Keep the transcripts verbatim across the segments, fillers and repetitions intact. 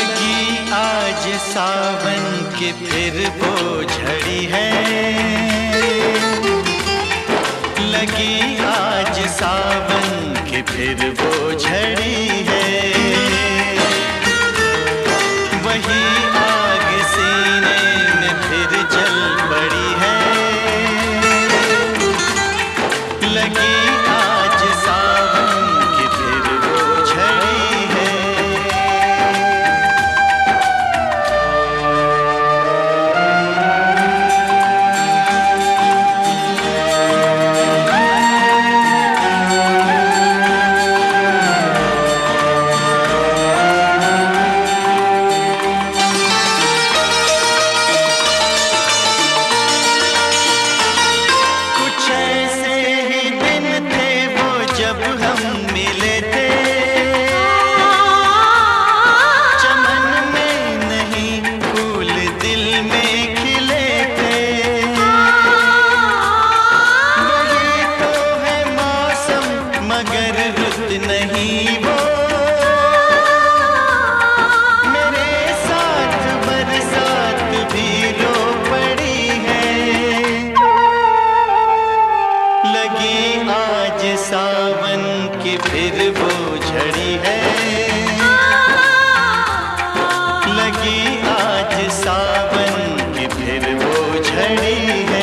लगी आज सावन की फिर वो झड़ी है, लगी आज सावन की फिर वो झड़ी है। वही आग सीने में फिर जल पड़ी है, लगी आज सावन की फिर वो झड़ी है। नहीं वो मेरे साथ बरसात भी रो पड़ी है, लगी आज सावन की फिर वो झड़ी है, लगी आज सावन की फिर वो झड़ी है।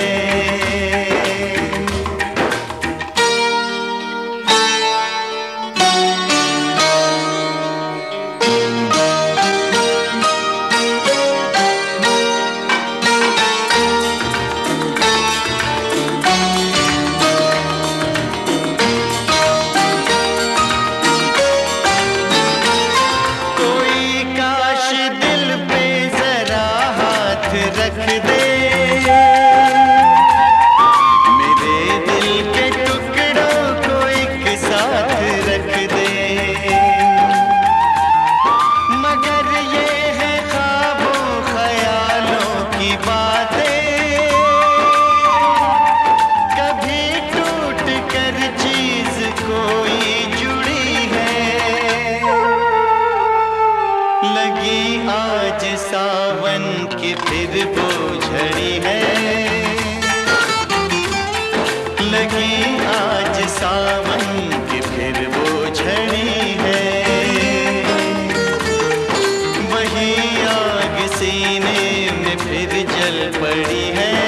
रख दे मेरे दिल के टुकड़ों को एक साथ रख दे, मगर ये है ख्वाबों ख्यालों की बातें, कभी टूट कर चीज कोई जुड़ी है, लगी आज सावन की फिर वो झड़ी है, लगी आज सावन की फिर वो झड़ी है। वही आग सीने में फिर जल पड़ी है,